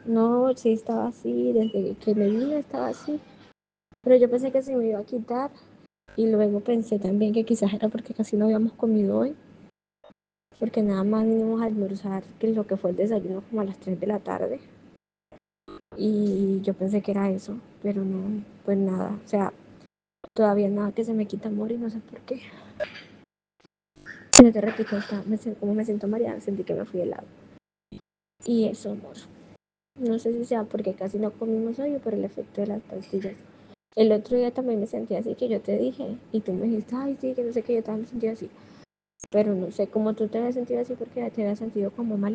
No, sí estaba así, desde que me vine estaba así, pero yo pensé que se me iba a quitar y luego pensé también que quizás era porque casi no habíamos comido hoy, porque nada más vinimos a almorzar, que lo que fue el desayuno como a las 3 de la tarde y yo pensé que era eso, pero no, pues nada, o sea, todavía nada que se me quita amor y no sé por qué. No te repito, como me siento mareada, sentí que me fui helado. Y eso, amor. No sé si sea porque casi no comimos hoy o por el efecto de las pastillas. El otro día también me sentí así que yo te dije y tú me dijiste, ay, sí, que no sé qué, yo también me sentí así. Pero no sé cómo tú te habías sentido así porque ya te habías sentido como mal.